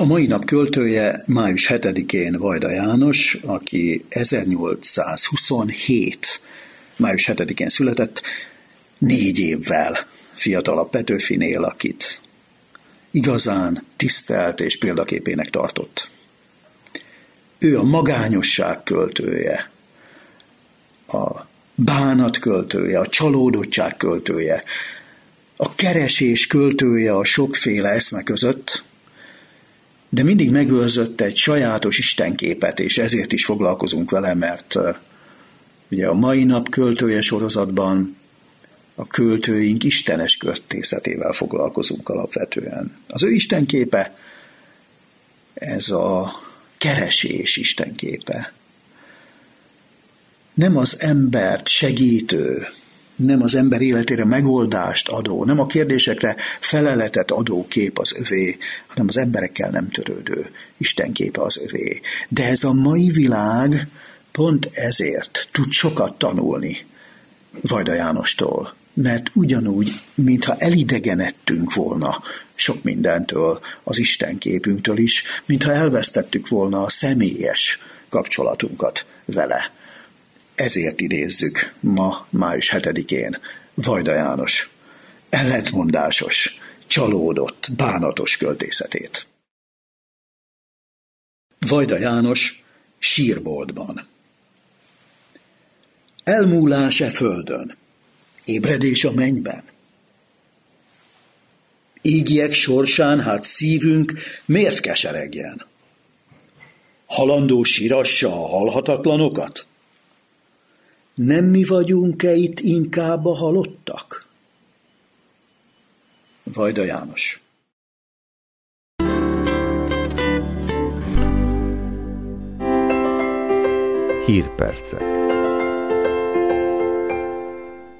A mai nap költője május 7-én Vajda János, aki 1827. május 7-én született, 4 évvel fiatalabb Petőfinél, akit igazán tisztelt és példaképének tartott. Ő a magányosság költője, a bánat költője, a csalódottság költője, a keresés költője a sokféle eszme között, de mindig megőrzött egy sajátos istenképet, és ezért is foglalkozunk vele, mert ugye a mai nap költője sorozatban a költőink istenes költészetével foglalkozunk alapvetően. Az ő istenképe, ez a keresés istenképe. Nem az embert segítő, nem az ember életére megoldást adó, nem a kérdésekre feleletet adó kép az övé, hanem az emberekkel nem törődő istenképe az övé. De ez a mai világ pont ezért tud sokat tanulni Vajda Jánostól, mert ugyanúgy, mintha elidegenedtünk volna sok mindentől, az istenképünktől is, mintha elvesztettük volna a személyes kapcsolatunkat vele. Ezért idézzük ma, május 7-én Vajda János ellentmondásos, csalódott, bánatos költészetét. Vajda János sírboltban. Elmúlás e földön, ébredés a mennyben. Ígiek sorsán, hát szívünk miért keseregjen? Halandó sírassa a halhatatlanokat? Nem mi vagyunk-e itt inkább a halottak? Vajda János. Hírpercek.